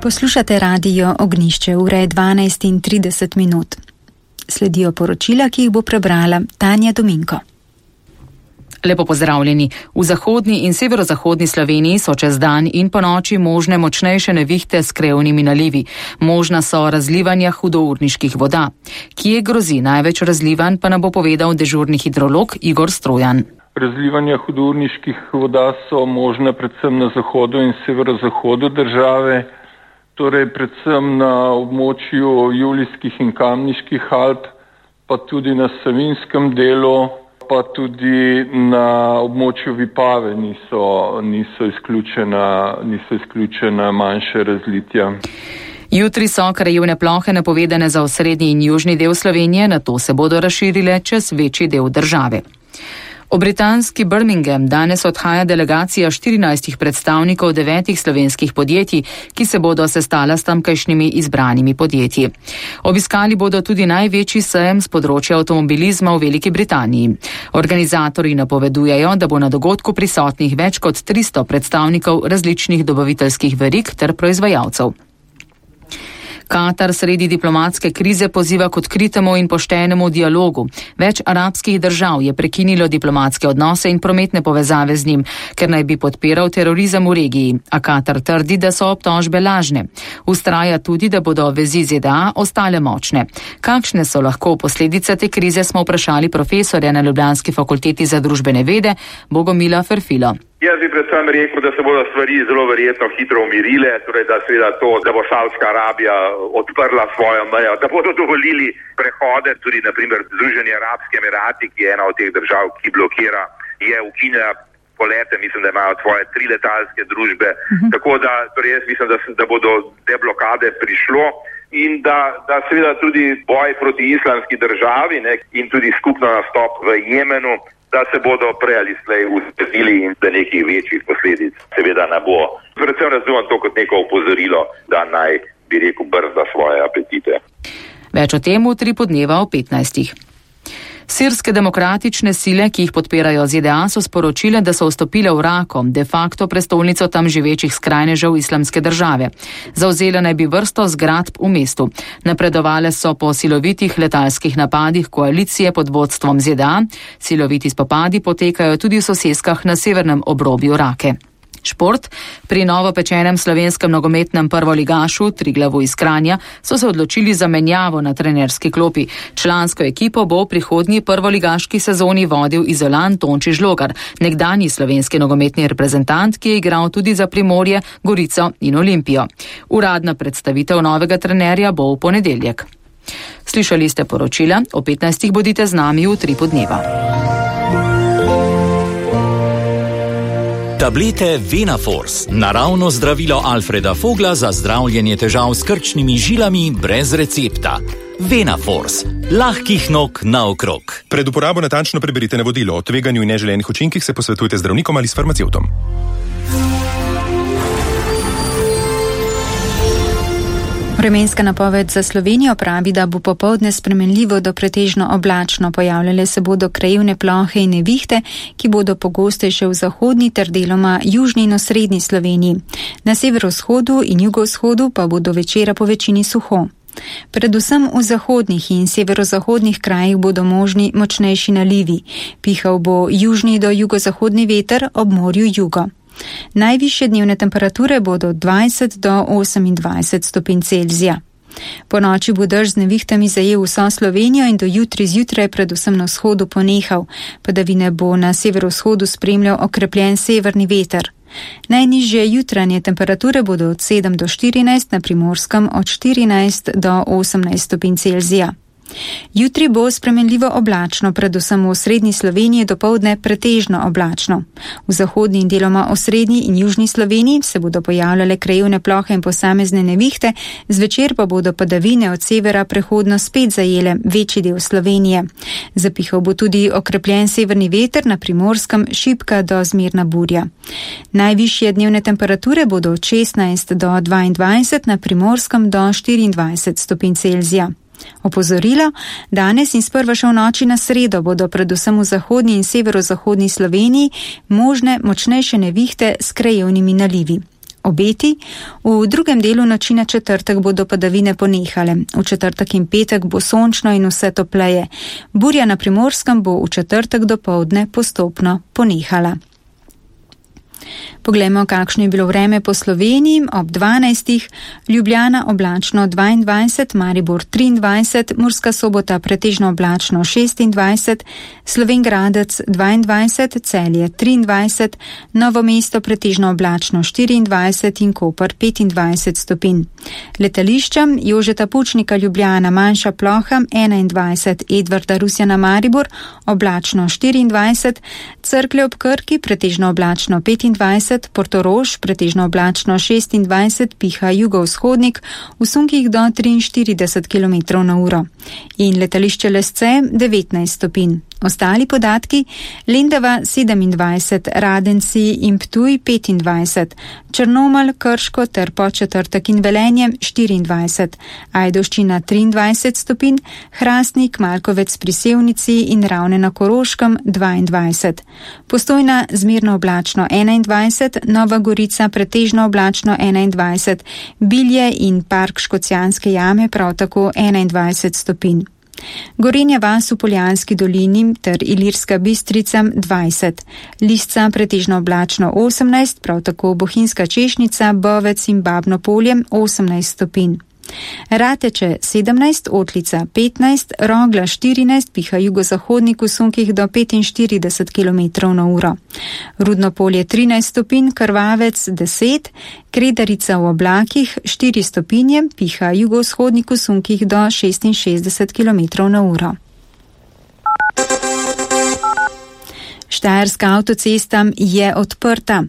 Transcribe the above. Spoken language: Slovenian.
Poslušate radio Ognjišče, ura je 12:30. Sledijo poročila, ki jih bo prebrala Tanja Dominko. Lepo pozdravljeni. V zahodni in severozahodni Sloveniji so čez dan in po noči možne močnejše nevihte s krevnimi nalivi. Možna so razlivanja hudourniških voda. Kje grozi največ razlivanj, pa nam bo povedal dežurni hidrolog Igor Strojan. Razlivanja hudourniških voda so možne predvsem na zahodu in severozahodu države, torej predvsem na območju Julijskih in Kamniških Alp, pa tudi na Savinjskem delu, pa tudi na območju Vipave niso izključena manjše razlitja. Jutri so krajevne plohe napovedane za osrednji in južni del Slovenije, nato se bodo razširile čez večji del države. V britanski Birmingham danes odhaja delegacija 14 predstavnikov 9 slovenskih podjetij, ki se bodo sestala s tamkajšnjimi izbranimi podjetji. Obiskali bodo tudi največji sejem z področja avtomobilizma v Veliki Britaniji. Organizatorji napovedujejo, da bo na dogodku prisotnih več kot 300 predstavnikov različnih dobaviteljskih verig ter proizvajalcev. Katar sredi diplomatske krize poziva k odkritemu in poštenemu dialogu. Več arabskih držav je prekinilo diplomatske odnose in prometne povezave z njim, ker naj bi podpiral terorizem v regiji, a Katar trdi, da so obtožbe lažne. Vztraja tudi, da bodo vezi ZDA ostale močne. Kakšne so lahko posledice te krize, smo vprašali profesorja na Ljubljanski fakulteti za družbene vede Bogomila Ferfilo. Jaz bi predvsem rekel, da se bodo stvari zelo verjetno hitro umirile, torej da seveda to, da bo Savdska Arabija odprla svojo mejo, da bodo dovolili prehode, tudi na primer Združeni Arabski Emirati, ki je ena od teh držav, ki blokira, je ukinila polete, mislim, da imajo svoje 3 letalske družbe, tako da torej jaz mislim, da bo do deblokade prišlo in da seveda tudi boj proti islamski državi, ne, in tudi skupno nastop v Jemenu, da se bodo prej ali slej ustrezili in da nekih večjih posledic seveda ne bo. Predvsem razumem to kot neko opozorilo, da naj, bi rekel, brzda svoje apetite. Več o tem v 3 podneva o 15. Sirske demokratične sile, ki jih podpirajo ZDA, so sporočile, da so vstopile v Rako, de facto prestolnico tam živečih skrajnežev Islamske države. Zavzele naj bi vrsto zgradb v mestu. Napredovale so po silovitih letalskih napadih koalicije pod vodstvom ZDA. Siloviti spopadi potekajo tudi v soseskah na severnem obrobju Rake. Šport. Pri novopečenem slovenskem nogometnem prvoligašu Triglavu iz Kranja so se odločili za menjavo na trenerski klopi. Člansko ekipo bo v prihodnji prvoligaški sezoni vodil Izolan Tonči Žlogar, nekdanji slovenski nogometni reprezentant, ki je igral tudi za Primorje, Gorico in Olimpijo. Uradna predstavitev novega trenerja bo v ponedeljek. Slišali ste poročila, o 15. bodite z nami v 3 podneva. Tablete Venaforce, naravno zdravilo Alfreda Fogla za zdravljenje težav s krčnimi žilami brez recepta. Venaforce, lahkih nog naokrog. Pred uporabo natančno preberite navodilo. O tveganju in neželenih učinkih se posvetujte z zdravnikom ali s farmacevtom. Vremenska napoved za Slovenijo pravi, da bo popoldne spremenljivo do pretežno oblačno. Pojavljale se bodo krajevne plohe in nevihte, ki bodo pogostejše v zahodni ter deloma južni in osrednji Sloveniji. Na severovzhodu in jugovzhodu pa bo do večera po večini suho. Predvsem v zahodnih in severozahodnih krajih bodo možni močnejši nalivi. Pihal bo južni do jugozahodni veter, ob morju jugo. Najvišje dnevne temperature bodo od 20 do 28 stopinj Celzija. Po noči bo dež z nevihtami zajel vso Slovenijo in do jutri zjutraj predvsem na vzhodu ponehal. Padavine bo na severovzhodu spremljal okrepljen severni veter. Najnižje jutranje temperature bodo od 7 do 14, na Primorskem od 14 do 18 stopinj Celzija. Jutri bo spremenljivo oblačno, predvsem v osrednji Sloveniji dopoldne pretežno oblačno. V zahodni in deloma osrednji in južni Sloveniji se bodo pojavljale krajevne plohe in posamezne nevihte, zvečer pa bodo padavine od severa prehodno spet zajele večji del Slovenije. Zapihal bo tudi okrepljen severni veter, na Primorskem šibka do zmerna burja. Najvišje dnevne temperature bodo od 16 do 22, na Primorskem do 24 stopinj Celzija. Opozorilo, danes in sprva še v noči na sredo bodo predvsem v zahodni in severozahodni Sloveniji možne močnejše nevihte s krajevnimi nalivi. Obeti. V drugem delu noči na četrtek bodo padavine ponehale. V četrtek in petek bo sončno in vse topleje. Burja na Primorskem bo v četrtek dopoldne postopno ponehala. Poglejmo, kakšno je bilo vreme po Sloveniji. Ob 12. Ljubljana oblačno 22, Maribor 23, Murska Sobota pretežno oblačno 26, Slovenj Gradec 22, Celje 23, Novo mesto pretežno oblačno 24 in Koper 25 stopinj. Letališča Jožeta Pučnika Ljubljana manjša ploha 21, Edvarda Rusjana Maribor oblačno 24, Cerklje ob Krki pretežno oblačno 25, Portorož pretežno oblačno 26, piha jugovzhodnik, v sunkih do 43 km/h. In letališče Lesce 19 stopinj. Ostali podatki: Lendava 27, Radenci in Ptuj 25, Črnomelj, Krško ter Podčetrtek in Velenje 24, Ajdovščina 23 stopinj, Hrastnik, Malkovec pri Sevnici in Ravne na Koroškem 22, Postojna zmerno oblačno 21, Nova Gorica pretežno oblačno 21, Bilje in Park Škocjanske jame prav tako 21 stopinj. Gorenja vas v Poljanski dolini ter Ilirska Bistrica 20, Lisca pretežno oblačno 18, prav tako Bohinjska Češnica, Bovec in Babno Polje 18 stopinj. Rateče 17, Otlica 15, Rogla 14, piha jugozahodnik v sunkih do 45 km/h. Rudno Polje 13 stopinj, Krvavec 10, Kredarica v oblakih 4 stopinje, piha jugovzhodnik v sunkih do 66 km/h. Štajerska avtocesta je odprta.